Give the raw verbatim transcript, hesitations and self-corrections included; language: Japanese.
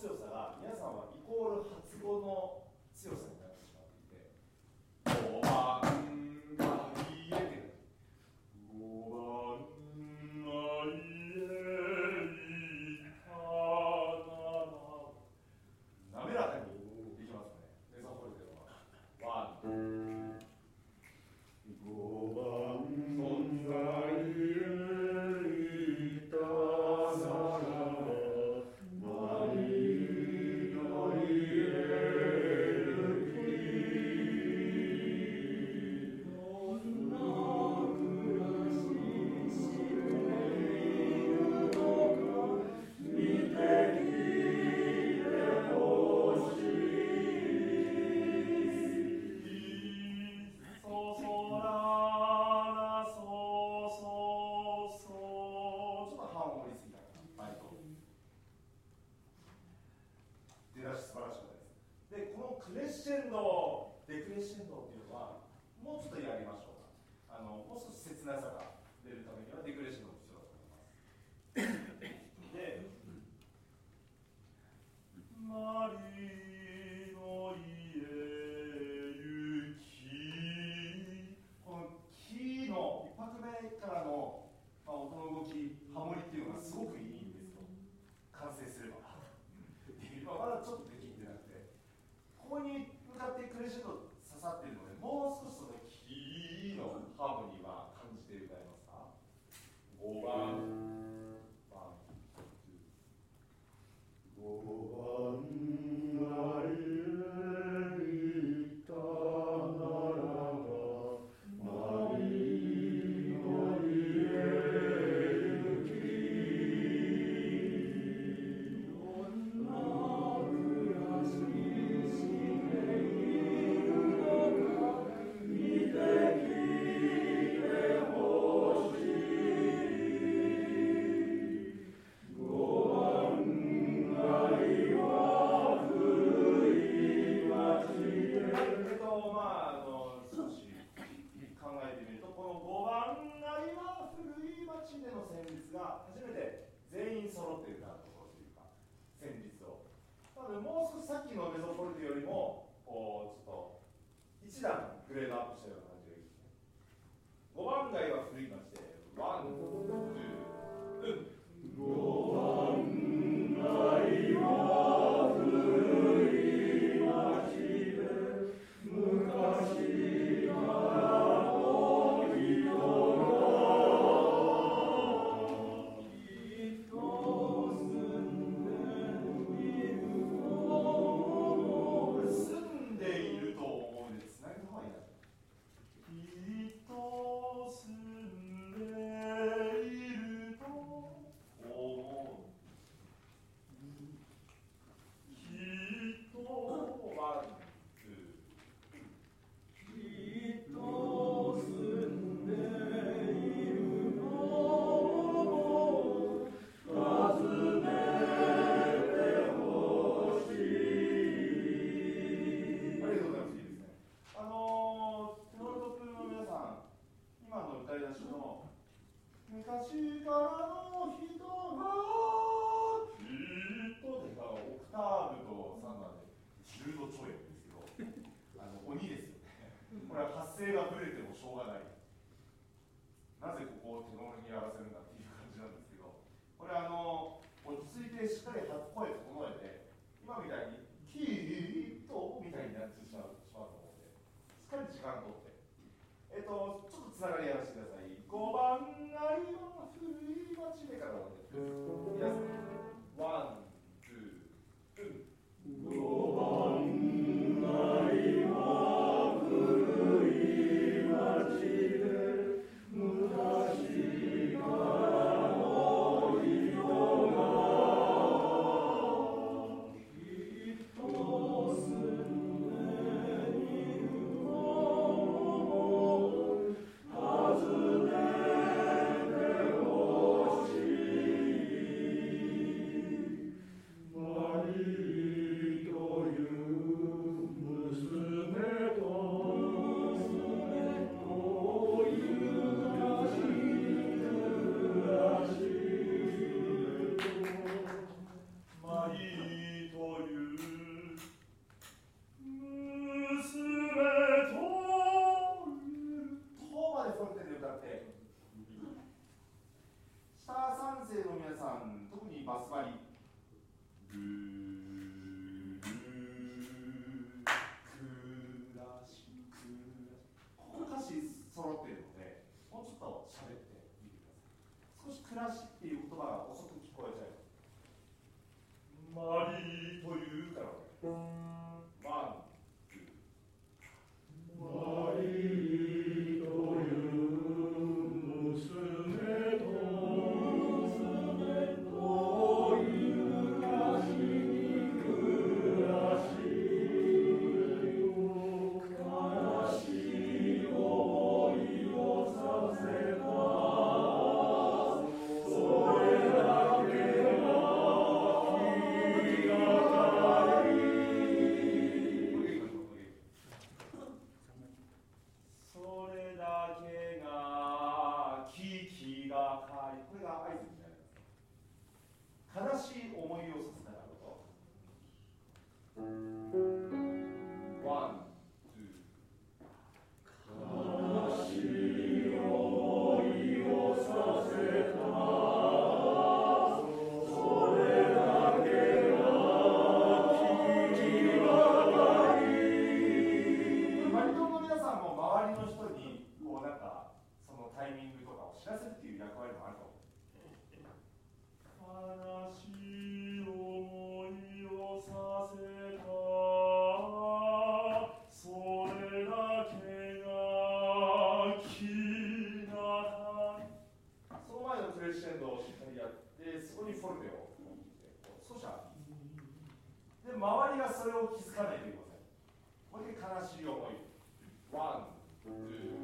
強さが皆さんはイコール発語の強さになってしまっていて、ごばんが家でごばんが家にたな滑らかにできますね。メゾフォルテのはワンごばん存在いたなら何が言えるきどんな暮らししているのか見てきてほしいそそららそそそちょっと半音折りすぎたかな。はいと出だし素晴らしかったです。で、このクレッシェンド、デクレッシェンドっていうのは、もうちょっとやりましょうか。あのもう少し切なさが出るためにはデクレッシェンドも必要だと思います。で、マリの家行き、このキの一拍目からの、まあ、音の動き、ハモリっていうのがすごくいいんですよ。完成すれば。今まだちょっとできてなくて、ここに向かってクレッシェンド刺さっているので、もう少しそのキーのハーモニーは感じて歌えますか？ごばん、ワン、ツー、ごばんが家にいたならば、マリの家行き、どんな暮らししているのか見てきてほしい。ごばん街は古い街で、えっとまああの少し考えてみると、このごばん街は古い街での旋律が初めて全員揃っているなところというか、旋律を。なのでもう少しさっきのメゾフォルテよりもこうちょっと一段グレードアップしたような感じがいいですね。ごばん街は古い街で、ワン、ツー、うん。ごばん街は古い街で、昔からの人がきっと住んでいると思う。住んでいると思うでつなぎの方がいいな。きっと住んでいると思う。きっとワン、ツー。きっと住んでいると思う。尋ねてほしい。ありがとうございます。いいですね。あのー、テノールトップの皆さん、今の歌い出しの昔からの人がきっとでかオクターブとサンナでじゅうどちょいですけど、あの鬼ですよね。これは発声がぶれてもしょうがない。なぜここをテノールにやらせるんだっていう感じなんですけど、これはあの落ち着いてしっかり声整えて、今みたいにキーッとみたいになってしまうと思うので、しっかり時間とって、えっとちょっとつながりやらせてください。ごばん街は古い街でから終わって皆さん、ワン、ツー、うん。ごばん街は古い街で、昔からの人がきっと住んでいると思う。尋ねてほしい。マリーという娘と娘というらしい暮らし。マリーと周りがそれを気づかないといけません。もう一回悲しい思い。ワン、ツー、